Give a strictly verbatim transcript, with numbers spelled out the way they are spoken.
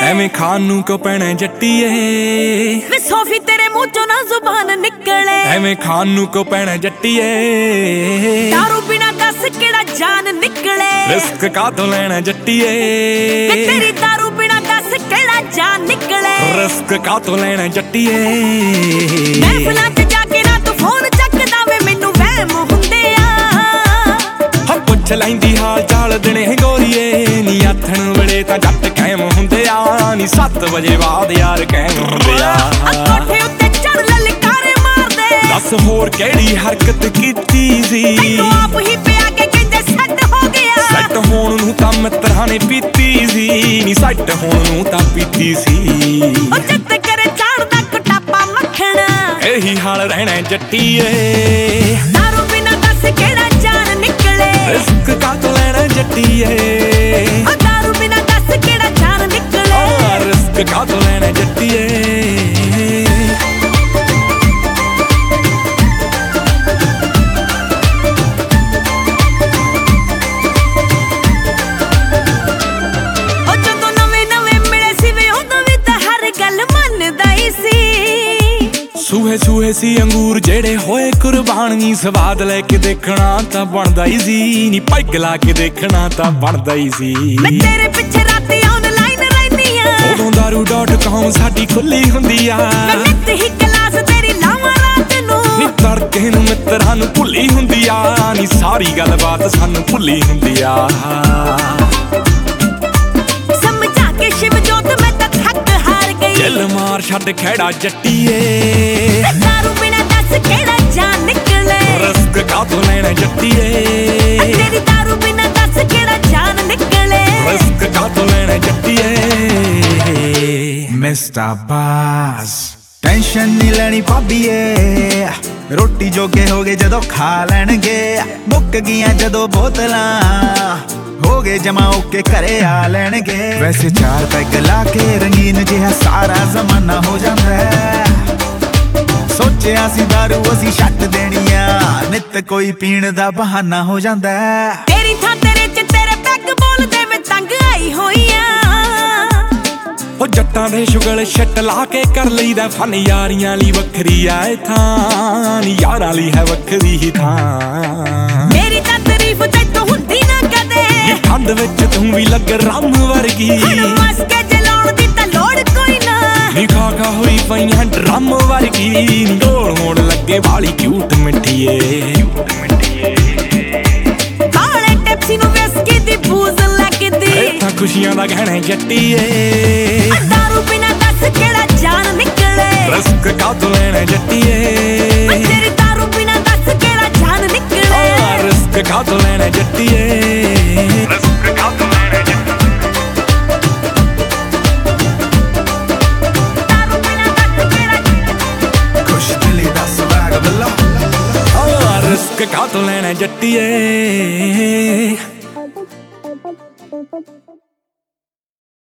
ਐਵੇਂ ਖਾਣ ਨੂੰ ਕਿਉਂ ਪੈਣਾ ਜੱਟੀਏ ਵੇ ਸੋਫੀ ਤੇਰੇ ਮੂੰਹ ਚੋਂ ਨਾ ਜ਼ੁਬਾਨ ਨਿਕਲੇ ਐਵੇਂ ਖਾਣ ਨੂੰ ਕਿਉਂ ਪੈਣਾ ਜੱਟੀਏ ਦਾਰੂ ਬਿਨਾ ਦੱਸ ਕਿਹੜਾ ਜਾਨ ਨਿਕਲੇ ਰਿਸਕ ਕਾਹਤੋਂ ਲੈਣਾ ਜੱਟੀਏ ਵੇ ਤੇਰੀ ਦਾਰੂ ਬਿਨਾ ਦੱਸ ਕਿਹੜਾ ਜਾਨ ਨਿਕਲੇ ਰਿਸਕ ਕਾਹਤੋਂ ਲੈਣਾ ਜੱਟੀਏ ਮਹਿਫਲਾਂ 'ਚ ਜਾ ਕੇ ਨਾ ਤੂੰ ਫੋਨ ਚੱਕਦਾ ਵੇ ਮੈਨੂੰ ਵਹਿਮ ਹੁੰਦੇ ਆ ਹਾਂ ਪੁੱਛ ਲੈਂਦੀ ਹਾਲ ਚਾਲ ਦਿਨੇ ਗੋਰੀਏ ਨੀ ਆਥਣ ਵੇਲੇ ਤਾਂ ਜੱਟ ਕਾਇਮ ਹੁੰਦੇ ਆ ਨੀ ਸੱਤ ਵਜੇ ਬਾਅਦ ਯਾਰ ਕਾਇਮ ਹੁੰਦੇ ਆ ਕੋਠੇ ਉੱਤੇ ਚੜ ਲਲਕਾਰੇ ਮਾਰਦੇ ਦੱਸ ਹੋਰ ਕਿਹੜੀ ਹਰਕਤ ਕੀਤੀ ਸੀ ਤੈਨੂੰ ਆਪ ਹੀ ਪਿਆ ਕੇ ਕਹਿੰਦੇ ਸੈੱਟ ਹੋ ਗਿਆ ਸੈੱਟ ਹੋਣ ਨੂੰ ਤਾਂ ਮਿੱਤਰਾਂ ਨੇ ਪੀਤੀ ਸੀ ਨੀ ਸੈੱਟ ਹੋਣ ਨੂੰ ਤਾਂ ਪੀਤੀ ਸੀ ਉਹ ਚਿੱਤ ਕਰੇ ਝਾੜਦਾ ਕੁਟਾਪਾ ਮੱਖਣਾ ਇਹੀ ਹਾਲ ਰਹਿਣਾ ਜੱਟੀਏ ਦਾਰੂ ਬਿਨਾ ਦੱਸ ਕਿਹੜਾ ਜਾਨ ਨਿਕਲੇ ਰਿਸਕ ਕਾਹਤੋਂ ਲੈਣਾ ਜੱਟੀਏ ਉਹ ਦਾਰੂ ਬਿਨਾ ਦੱਸ ਕਿਹੜਾ ਜਾਨ ਨਿਕਲੇ ਰਿਸਕ ਕਾਹਤੋਂ ਲੈਣਾ ਜੱਟੀਏ ਸੂਹੇ ਸੂਹੇ ਸੀ ਅੰਗੂਰ ਜਿਹੜੇ ਹੋਏ ਕੁਰਬਾਨੀ ਸਵਾਦ ਲੈ ਕੇ ਦੇਖਣਾ ਤਾਂ ਬਣਦਾ ਹੀ ਸੀ ਨੀ ਪੈਗ ਲਾ ਕੇ ਦੇਖਣਾ ਤਾਂ ਬਣਦਾ ਹੀ ਸੀ ਮੈਂ ਤੇਰੇ ਪਿੱਛੇ ਰਾਤੀ ਆਨਲਾਈਨ ਰਹਿਨੀ ਆ ਉਦੋਂ ਦਾਰੂ ਡਾਟ ਕਾਮ ਸਾਡੀ ਖੁੱਲੀ ਹੁੰਦੀ ਆ ਮੈਂ ਨਿੱਤ ਹੀ ਕਲਾਸ ਤੇਰੀ ਲਾਵਾਂ ਰਾਤ ਨੂੰ ਨੀ ਤੜਕੇ ਨੂੰ ਮਿੱਤਰਾਂ ਨੂੰ ਭੁੱਲੀ ਹੁੰਦੀ ਆ ਨੀ ਸਾਰੀ ਗੱਲਬਾਤ ਸਾਨੂੰ ਭੁੱਲੀ ਹੁੰਦੀ ਆ ਸਮਝਾ ਕੇ ਸ਼ਿਵ ਜੋਤ ਮੈਂ ਤਾਂ ਥੱਕ ਹਾਰ ਗਈ ਦਿਲ ਮਾਰ ਛੱਡ ਖੇੜਾ ਜੱਟੀਏ ਦਾਰੂ ਬਿਨਾ ਦੱਸ ਕਿਹੜਾ ਜਾਨ ਨਿਕਲੇ ਰਿਸਕ ਕਾਹਤੋਂ ਲੈਣਾ ਜੱਟੀਏ ਤੇਰੀ ਦਾਰੂ ਬਿਨਾ ਦੱਸ ਕਿਹੜਾ ਜਾਨ ਨਿਕਲੇ ਰਿਸਕ ਕਾਹਤੋਂ ਲੈਣਾ ਜੱਟੀਏ ਮਿਸਟਰ ਬਾਸ ਟੈਨਸ਼ਨ ਨਹੀਂ ਲੈਣੀ ਭਾਬੀਏ ਰੋਟੀ ਜੋਗੇ ਹੋ ਗਏ ਜਦੋਂ ਖਾ ਲੈਣਗੇ ਮੁੱਕ ਗਈਆਂ ਜਦੋਂ ਬੋਤਲਾਂ ਹੋ ਗਏ ਜਮਾ ਓਕੇ ਘਰੇ ਆ ਲੈਣਗੇ ਵੈਸੇ ਚਾਰ ਪੈਗ ਲਾ ਕੇ ਰੰਗੀਨ ਜਿਹਾ ਸਾਰਾ ਜ਼ਮਾਨਾ ਹੋ ਜਾਂਦਾ ਸੋਚਿਆ ਸੀ ਦਾਰੂ ਅਸੀਂ ਛੱਡ ਦੇਣੀ ਆ ਨਿੱਤ ਕੋਈ ਪੀਣ ਦਾ ਬਹਾਨਾ ਹੋ ਜਾਂਦਾ ਤੇਰੀ ਥਾਂ ਤੇਰੇ ਚ ਤੇਰੇ ਪੈਗ ਬੋਲਦੇ ਮੈਂ ਤੰਗ ਆਈ ਹੋਈ ਆ ਉਹ ਜੱਟਾਂ ਦੇ ਸ਼ੁਗਲ ਛੱਟ ਲਾ ਕੇ ਕਰ ਲਈਦਾ ਫਨ ਯਾਰੀਆਂ ਲਈ ਵੱਖਰੀ ਆ ਇਹ ਥਾਂ ਨੀ ਯਾਰਾਂ ਲਈ ਹੈ ਵੱਖਰੀ ਹੀ ਥਾਂ ਮੇਰੀ ਤਾਂ ਤਾਰੀਫ ਤੈਨੂੰ ਹੁੰਦੀ ਨਾ ਕਦੇ ਠੰਡ ਵਿੱਚ ਤੂੰ ਵੀ ਲੱਗ ਰੰਮ ਵਰਗੀ ਹੁਣ ਮਸਕੇ ਜਲਾਉਣ ਦੀ ਤਾਂ ਲੋੜ ਕੋਈ ਨਾ ਨੀ ਖਾ ਖਾ ਹੋਈ ਪਈਆਂ ਡਰਮ ਵਰਗੀ ਗੋਲ ਮੋੜ ਲੱਗੇ ਵਾਲੀ ਕਿਊਟ ਮਿੱਠੀਏ ਕਾਲੇ ਟੈਪਸੀ ਨੂੰ ਵਿਸਕੀ ਦੀ ਬੂਜ਼ ਲੱਗਦੀ ਇਹ ਤਾਂ ਖੁਸ਼ੀਆਂ ਦਾ ਗਹਿਣਾ ਜੱਟੀਏ ਦਾਰੂ ਬਿਨਾ ਦੱਸ ਕਿਹੜਾ ਜਾਨ ਨਿਕਲੇ ਰਿਸਕ ਕਾਹਤੋਂ ਲੈਣਾ ਜੱਟੀਏ ਤੇਰੀ ਦਾਰੂ ਬਿਨਾ ਦੱਸ ਕਿਹੜਾ ਜਾਨ ਨਿਕਲੇ ਰਿਸਕ ਕਾਹਤੋਂ ਲੈਣਾ ਜੱਟੀਏ ਰਿਸਕ ਕਾਹਤੋਂ ਲੈਣਾ ਜੱਟੀਏ ਦਾਰੂ ਬਿਨਾ ਦੱਸ ਕਿਹੜਾ ਖੁਸ਼ ਦਿਲੀ ਦਾ ਸਵਾਗ ਬੱਲਾ ਰਿਸਕ ਕਾਹਤੋਂ ਲੈਣਾ ਜੱਟੀਏ